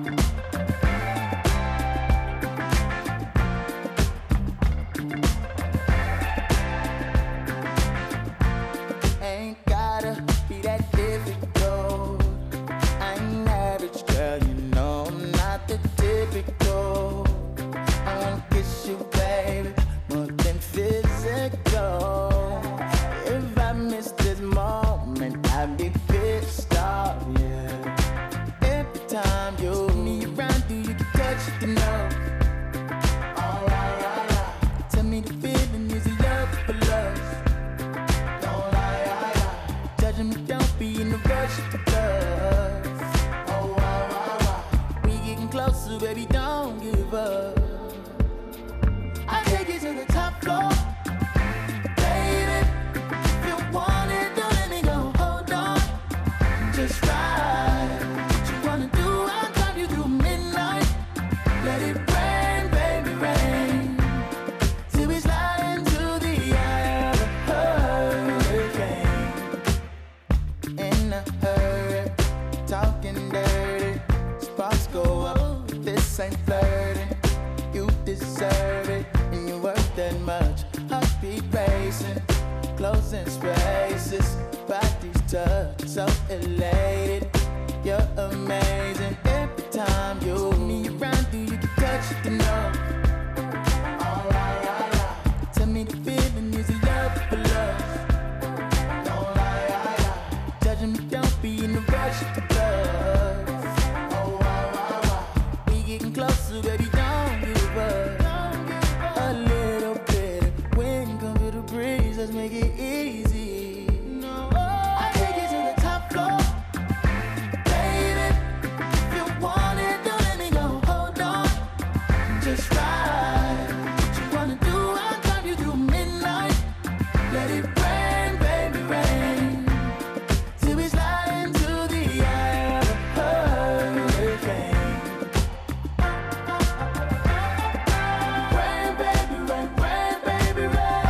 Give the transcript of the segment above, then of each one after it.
Ain't gotta be that difficult. I ain't average, girl, you know I'm not the typical. I wanna kiss you, baby, more than physical. If I miss this moment, I'd be pissed off, yeah. Every time you see me around, do you get touched enough? Tell me the feeling, is it love for love? Judging me, don't be in a rush to love. We getting closer, baby, don't give up. I take you to the top floor, baby. If you want it, don't let me go. Hold on, just ride. What you wanna do? I'll drive you through midnight. Let it rain, baby, rain. Till we slide into the eye of a hurricane. In a hurry, talking dirty. Sparks go up, this ain't flirting. You deserve it, and you're worth that much. Heartbeat racing, closing spaces. Bodies touch, so elated. You're amazing. Every time you see me around, do you get touched enough? Tell me the feeling, is it love for love? Judging me, don't be in a rush to love. We getting closer, baby, don't give up. A little bit of wind, come feel the breeze, let's make it easy. I take you to the top floor, baby. If you want it, don't let me go. Hold on, just ride. What you wanna do? I'll drive you through midnight. Let it rain, baby, rain. Till we slide into the eye of a hurricane. Rain, baby, rain, rain, baby, rain.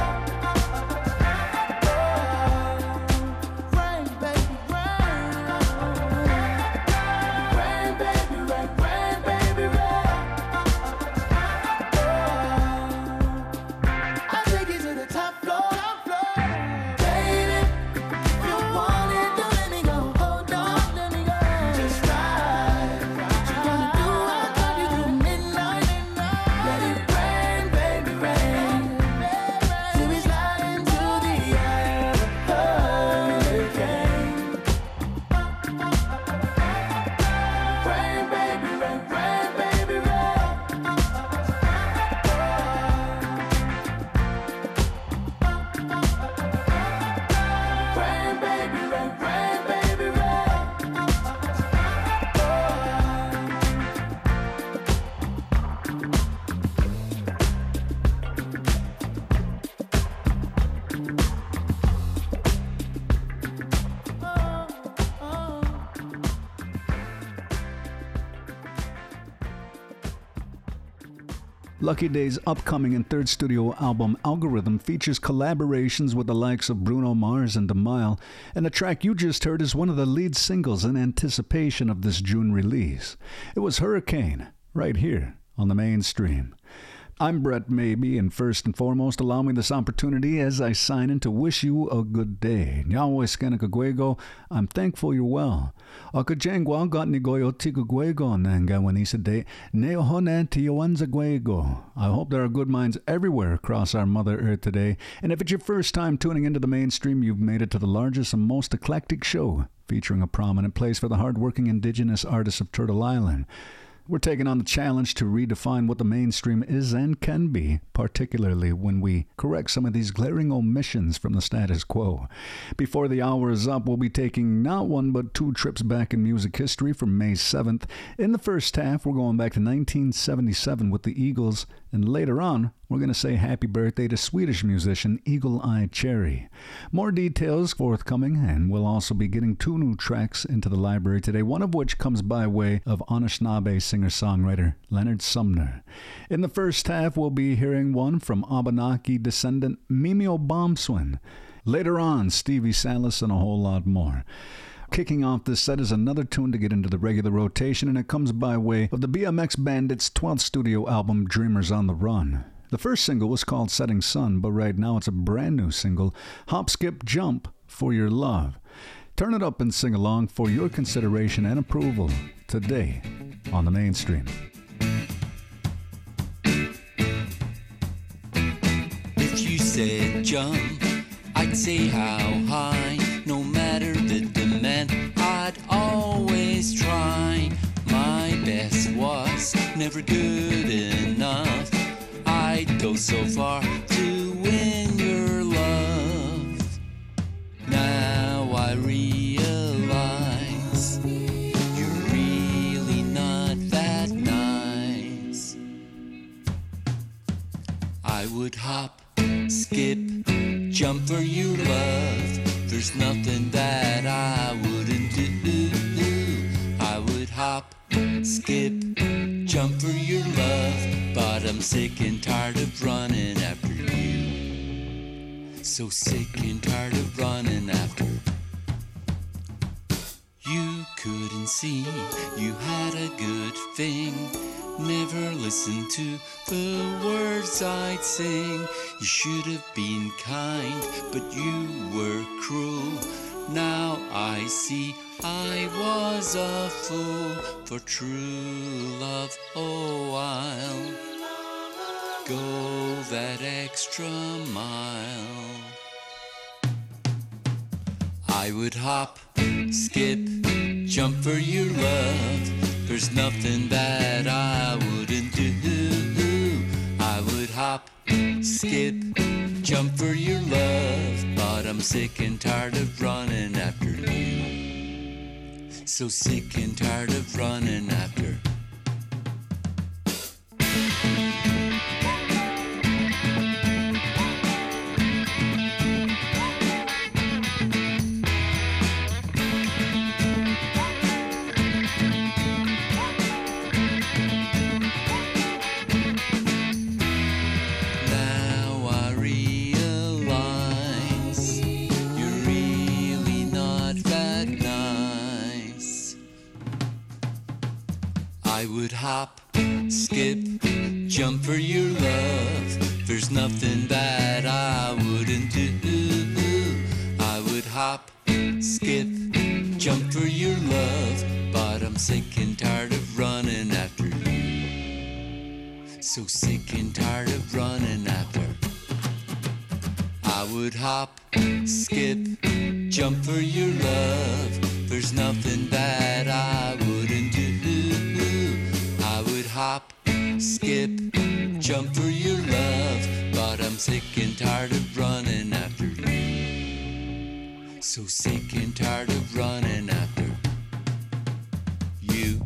Rain, baby, rain. Rain, baby, rain, rain, baby, rain. I take you to the top floor, baby. If you want it, don't let me go. Hold on, let me go. Just ride. What you wanna do? I'll drive you through midnight. Let it rain, baby, rain. Till we slide into the eye of a hurricane. Rain, baby, rain, rain, baby, rain. Rain, baby, rain, rain, baby, rain. Lucky Day's upcoming and third studio album, Algorithm, features collaborations with the likes of Bruno Mars and Demile, and the track you just heard is one of the lead singles in anticipation of this June release. It was Hurricane, right here on the Mainstream. I'm Brett Maybe, and first and foremost, allow me this opportunity as I sign in to wish you a good day. Nyawoi Skanakaguego, I'm thankful you're well. Akajangwa got nigoyo tiguguego nanga wanisade neohone tiyowanzaguego. I hope there are good minds everywhere across our Mother Earth today, and if it's your first time tuning into the Mainstream, you've made it to the largest and most eclectic show, featuring a prominent place for the hardworking indigenous artists of Turtle Island. We're taking on the challenge to redefine what the mainstream is and can be, particularly when we correct some of these glaring omissions from the status quo. Before the hour is up, we'll be taking not one but two trips back in music history from May 7th. In the first half, we're going back to 1977 with the Eagles, and later on, we're going to say happy birthday to Swedish musician Eagle Eye Cherry. More details forthcoming, and we'll also be getting two new tracks into the library today, one of which comes by way of Anishinaabe singer-songwriter Leonard Sumner. In the first half, we'll be hearing one from Abenaki descendant Mimio Bombswin. Later on, Stevie Salas and a whole lot more. Kicking off this set is another tune to get into the regular rotation, and it comes by way of the BMX Bandits' 12th studio album, Dreamers on the Run. The first single was called Setting Sun, but right now it's a brand new single, Hop, Skip, Jump for Your Love. Turn it up and sing along for your consideration and approval today on the Mainstream. If you said jump, I'd say how high. No matter the demand, I'd always try. My best was never good enough. I'd go so far to win your love. Now I realize you're really not that nice. I would hop, skip, jump for your love. There's nothing that I wouldn't do. I would hop, skip, jump for your love. But I'm sick and tired of running after you. So sick and tired of running after. You couldn't see you had a good thing. Never listened to the words I'd sing. You should have been kind, but you were cruel. Now I see I was a fool for true love. Oh, I'll go that extra mile. I would hop, skip, jump for your love. There's nothing that I wouldn't do. I would hop, skip, jump for your love. But I'm sick and tired of running after you. So sick and tired of running after. I would hop, skip, jump for your love. There's nothing that I wouldn't do. I would hop, skip, jump for your love. But I'm sick and tired of running after you. So sick and tired of running after. I would hop, skip, jump for your love. There's nothing that I wouldn't do. I would hop, skip, jump for your love. But I'm sick and tired of running after you. So sick and tired of running after you.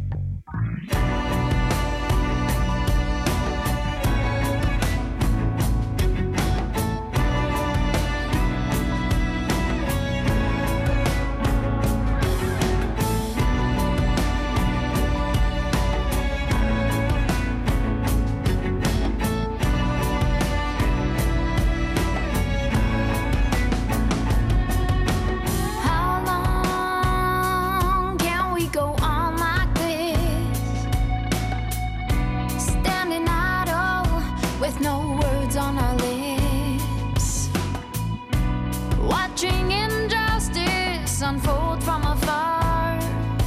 Unfold from afar.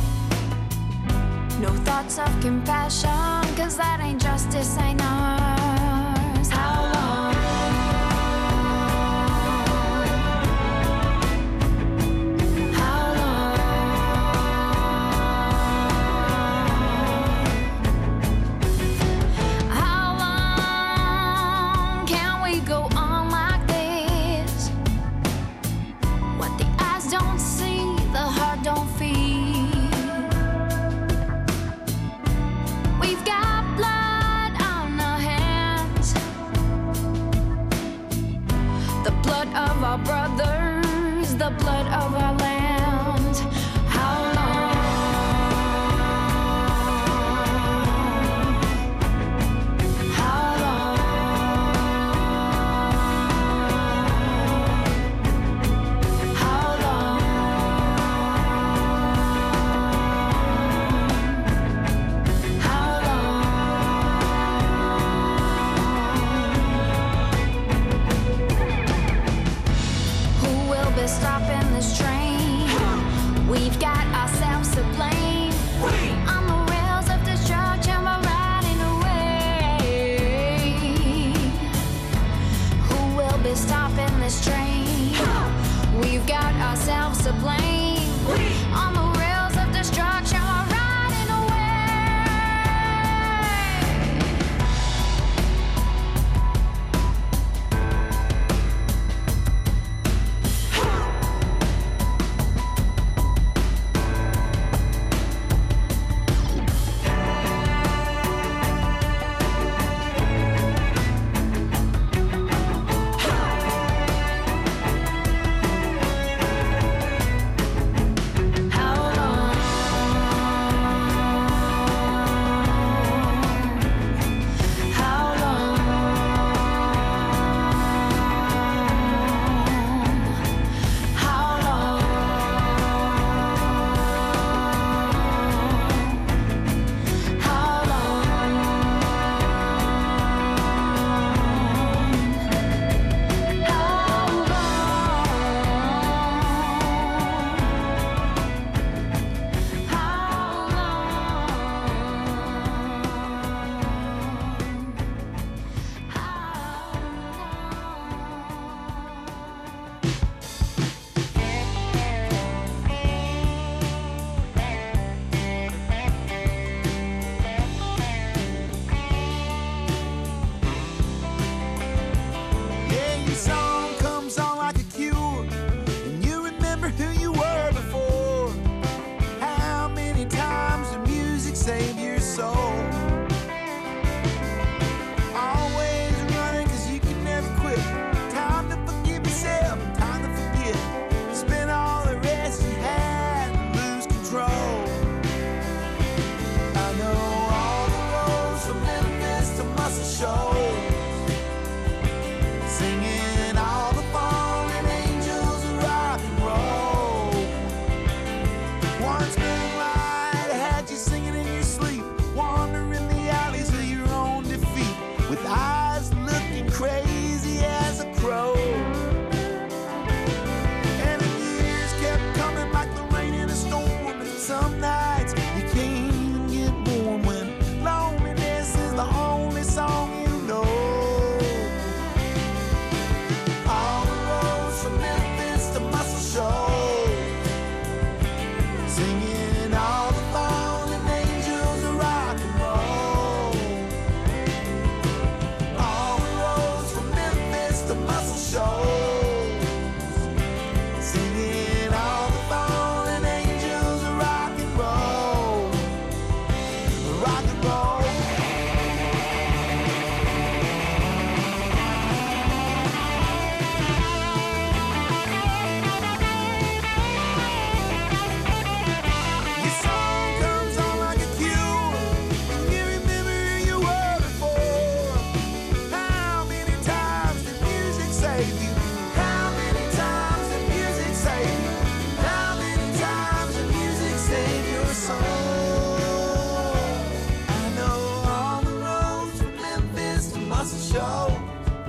No thoughts of compassion, 'cause that ain't justice, ain't ours. How long? How long? How long can we go on like this? What the eyes don't see, the heart don't feel. We've got blood on our hands. ourselves to blame. On the rails of destruction, we're riding away. Who will be stopping this train? We've got ourselves to blame. On the rails of destruction, we're riding away. Yeah, your song comes on like a cure, and you remember who you were before. How many times did music save your soul? Always running 'cause you can never quit. Time to forgive yourself, time to forget. Spend all the rest you had and lose control. I know all the roads from Memphis to Muscle Shoals. Singing all the fallen angels of rock and roll. Once moonlight had you singing in your sleep, wandering the alleys of your own defeat, with eyes looking crazy as a crow. And the years kept coming like the rain in a storm, and some nights you can't even get warm when loneliness is the only song you know. All the roads from Memphis to Muscle Shoals, singing all the fallen angels of rock and roll. All the roads from Memphis to Muscle Shoals, singing all the fallen angels of rock and roll. Rock and roll. Your song comes on like a cure, and you remember who you were before. How many times did music save you? How many times did music save you? How many times did music save your soul? I know all the roads from Memphis to Muscle Shoals,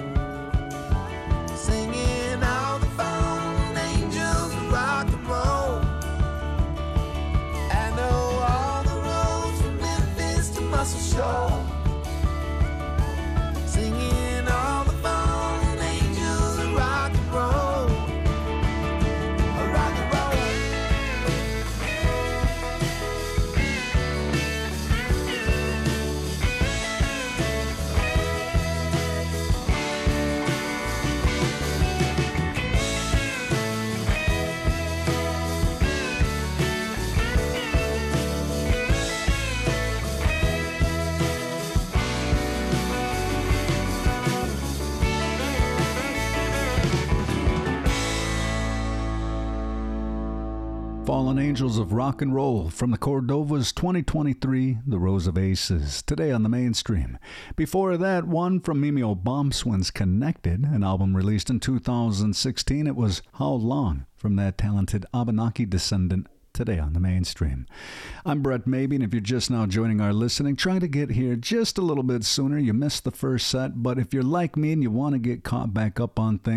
singing all the fallen angels of rock and roll. I know all the roads from Memphis to Muscle Shoals, singing all the fallen angels of rock and roll. Rock and roll. Fallen Angels of Rock and Roll from the Cordovas 2023, The Rose of Aces, today on the mainstream. Before that, one from Mimeo Bombswins Connected, an album released in 2016. It was How Long from that talented Abenaki descendant, today on the mainstream. I'm Brett Mabey, and if you're just now joining our listening, try to get here just a little bit sooner. You missed the first set, but if you're like me and you want to get caught back up on things,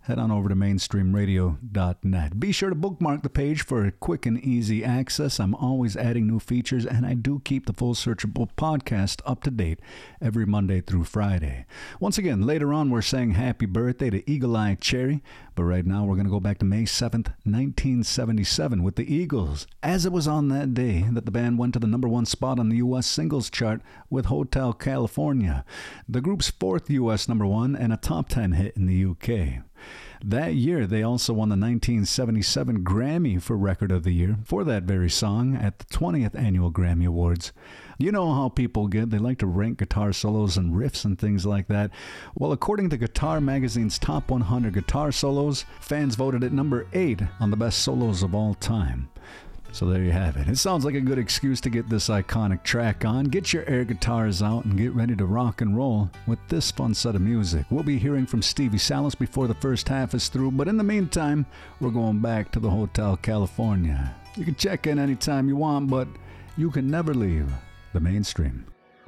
head on over to mainstreamradio.net. Be sure to bookmark the page for quick and easy access. I'm always adding new features, and I do keep the Full Searchable podcast up to date every Monday through Friday. Once again, later on, we're saying happy birthday to Eagle Eye Cherry, but right now we're going to go back to May 7th, 1977 with the Eagles, as it was on that day that the band went to the #1 spot on the U.S. singles chart with Hotel California, the group's 4th U.S. #1 and a top 10 hit in the U.K. That year, they also won the 1977 Grammy for Record of the Year for that very song at the 20th Annual Grammy Awards. You know how people get, they like to rank guitar solos and riffs and things like that. Well, according to Guitar Magazine's Top 100 Guitar Solos, fans voted it number 8 on the best solos of all time. So there you have it. It sounds like a good excuse to get this iconic track on. Get your air guitars out and get ready to rock and roll with this fun set of music. We'll be hearing from Stevie Salas before the first half is through, but in the meantime, we're going back to the Hotel California. You can check in anytime you want, but you can never leave the mainstream.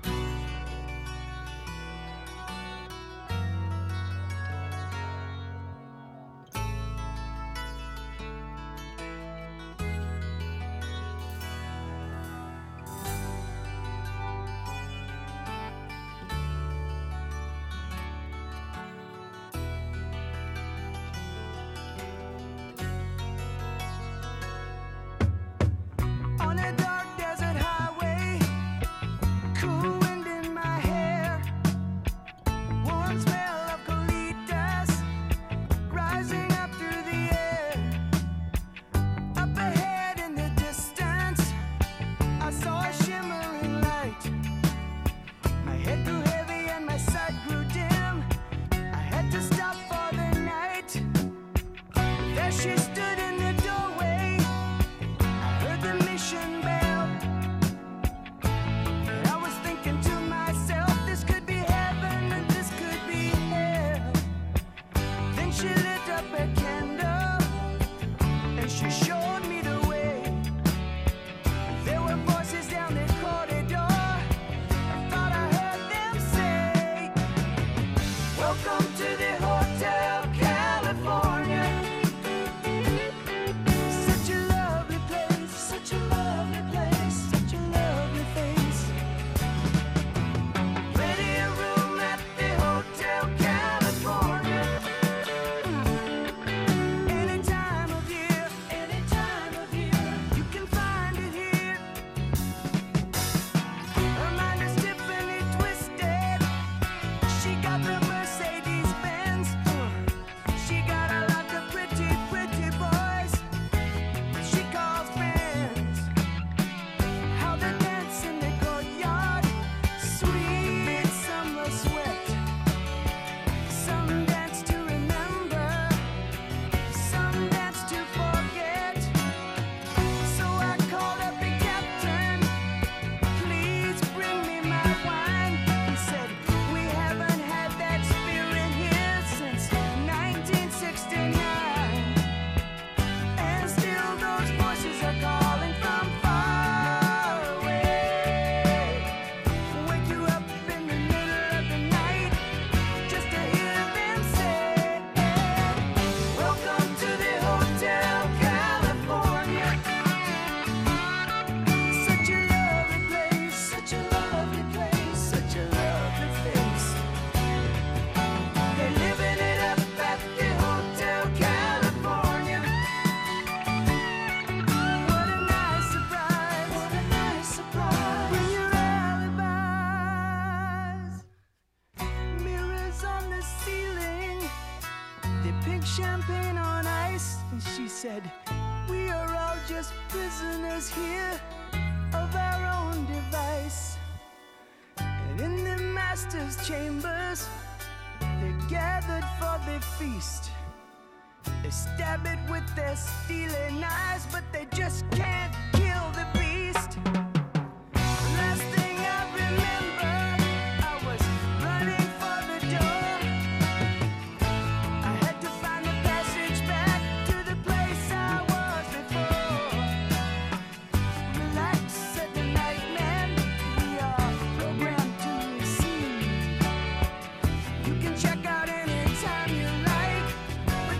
On a dark desert highway, cool wind in my hair, warm smell of colitas rising up through the air. Up ahead in the distance, I saw a shimmering light. My head grew heavy and my sight grew dim. I had to stop for the night. There she stood in the doorway. I heard the mission bell. And I was thinking to myself, this could be heaven and this could be hell. Then she lit up a candle and she showed me the way. There were voices down the corridor. I thought I heard them say, welcome to the Hotel California. Such a lovely place, such a lovely place, such a lovely face. Plenty of room at the Hotel California. Any time of year, you can find it here. Her mind is Tiffany twisted. She got the Mercedes Benz. She got a lot of pretty, pretty boys she calls friends. How they dance in the courtyard, sweet summer sweat. Some dance to remember, some dance to forget. So I called up the captain, please bring me my wine. He said, we haven't had that spirit here since 1969. And still those voices are calling from far away. Wake you up in the middle of the night just to hear them say, welcome to the Hotel California. Such a lovely place, such a lovely place, such a lovely face. They're living it up at the Hotel California. What a nice surprise, what a nice surprise. Bring your alibis. Mirrors on the ceiling, they pink champagne on ice. And she said, we are all just prisoners here of our own device. And in the master's chambers, they're gathered for the feast. They stab it with their steely knives, but they just can't kill the beast. Last thing I remember, I was running for the door. I had to find the passage back to the place I was before. Relax, said the nightman, we are programmed to receive. You can check out anytime you like, but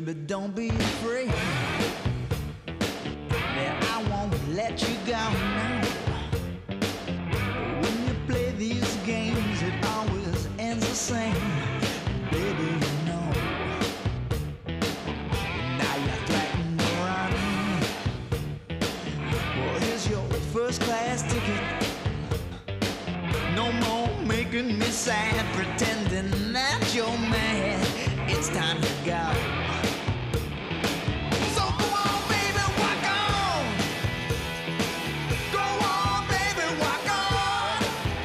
baby, don't be afraid. Yeah, I won't let you go now. When you play these games, it always ends the same. Baby, you know. Now you're threatening to run. Well, here's your first class ticket. No more making me sad, pretending that you're mad. It's time to go. So go on, baby, walk on. Go on, baby, walk on.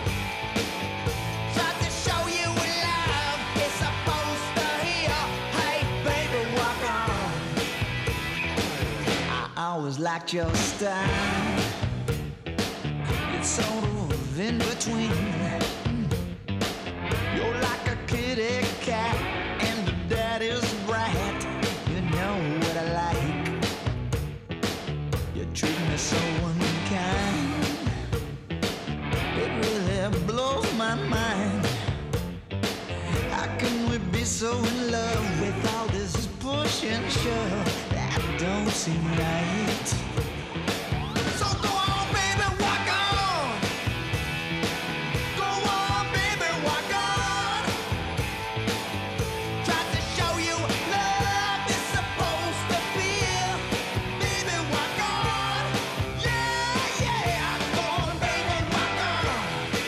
Try to show you what love is supposed to hear. Hey, baby, walk on. I always liked your style. It's sort of in between. You're like a kitty cat and a daddy's brat. You know what I like. You treat me so unkind. It really blows my mind. How can we be so in love with all this push and shove? That don't seem right. So go on, baby, walk on. Go on, baby, walk on. Try to show you love is supposed to feel. Baby, walk on. Yeah, yeah. Go on, baby, walk on.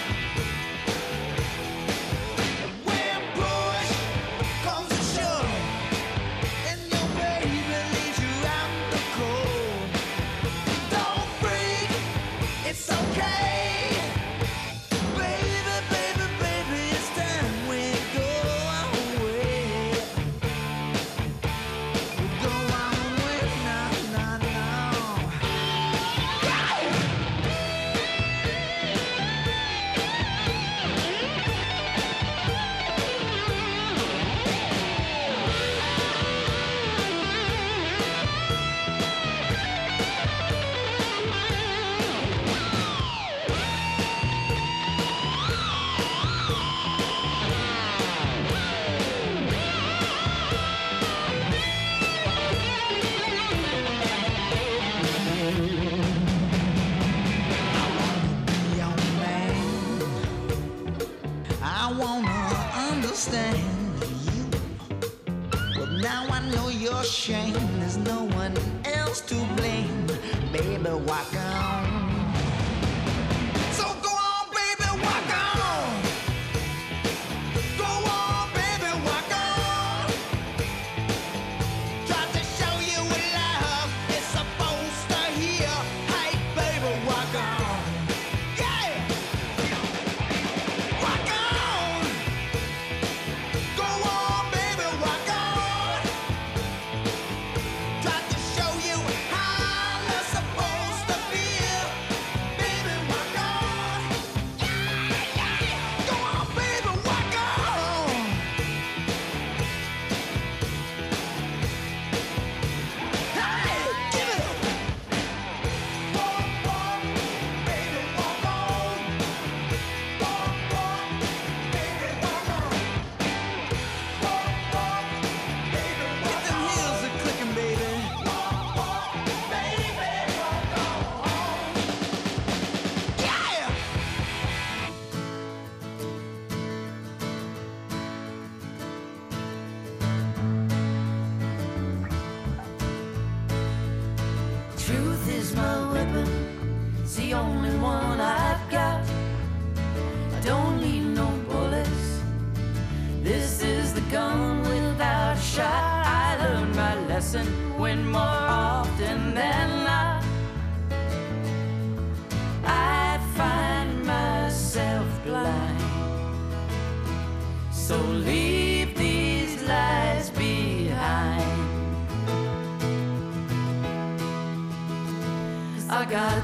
When push comes to shove, and your baby leaves you out the cold, don't break, it's okay. Baby, baby, baby, it's time we go away. We go away now, now, now. Young man, I wanna understand you. Well, now I know your shame. There's no one else to blame. Baby, walk on. So go on, baby, walk on. Go on, baby, walk on. Try to show you what love is supposed to hear. Hey, baby, walk on. Yeah. Walk on. Go on, baby, walk on. Try to show you how you're supposed to feel. Baby, walk on. Yeah, yeah. Go on, baby, walk on. Hey, give it up. Walk, walk, baby, walk on. Walk, walk, baby, walk on. Walk, walk, baby, walk on. Get them heels a clicking, baby. Walk, walk, baby, walk on. Yeah. Truth is my weapon, it's the only one I've got. I don't need no bullets. This is the gun without a shot. I learned my lesson when more often than not I find myself blind. So leave these lies behind. I got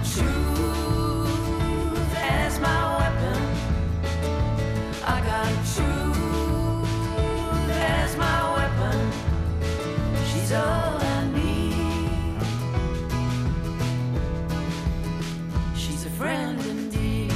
truth as my weapon. I got truth as my weapon. She's all I need. She's a friend indeed.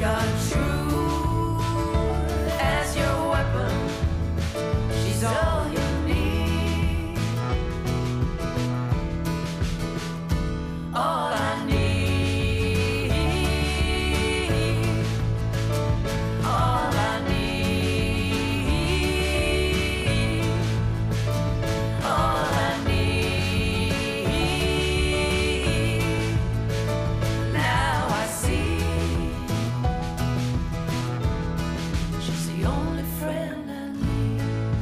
got truth as your weapon. She's all you need. All I need. All I need. All I need. Now I see. She's the only friend I need.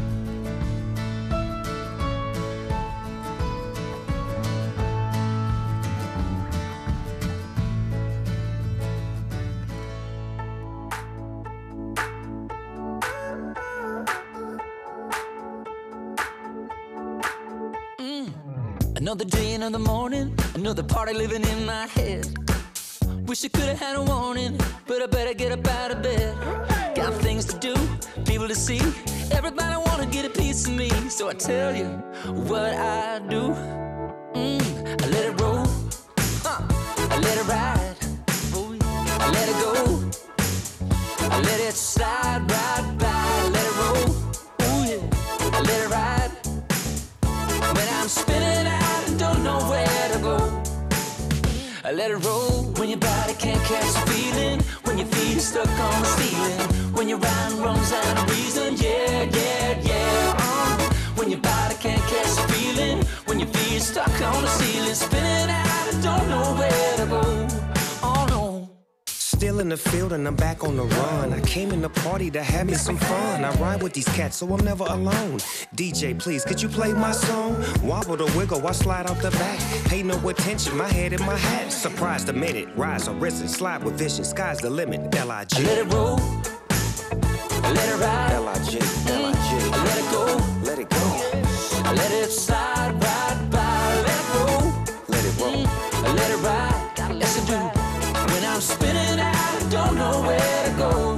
Another day, another morning, another party living in my head. Wish I could have had a warning, but I better get up out of bed. Got things to do, people to see. Everybody wanna get a piece of me, so I tell you what I do. I let it roll, I let it ride, I let it go, I let it slide right by. I let it roll, oh yeah, I let it ride. When I'm spinning out and don't know where to go, I let it roll. When your body can't catch a feeling, when your feet are stuck on the ceiling, when your mind runs out of reason, yeah, yeah, yeah. When your body can't catch a feeling, when your feet are stuck on the ceiling, spinning out and don't know where to go. Oh no. Still in the field and I'm back on the run. I came in the party to have me some fun. I ride with these cats so I'm never alone. DJ, please, could you play my song? Wobble the wiggle, I slide out the back. Pay no attention, my head in my hat. Surprised a minute, rise or risen, slide with vision. Sky's the limit, L.I.G. I let it roll, I let it ride, L.I.G. L.I.G. I let it go, Let it go, I let it slide right by. I let it roll, let it roll. I let it ride, yes I do. When I'm spinning out, I don't know where to go.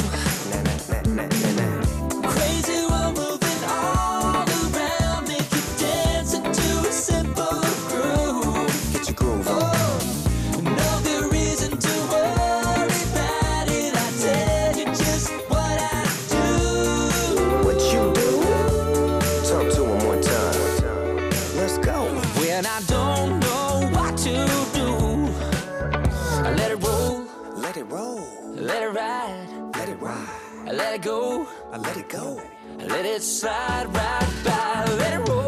Crazy world moving all around me, keep dancing to a simple groove. Get your groove on. No good reason to worry about it. I tell you just what I do. What you do? Talk to him one time. Let's go. When I don't know what to do, I let it roll, Let it roll. let it ride, Let it ride. I let it go, I let it go. I let it slide right by. I let it roll,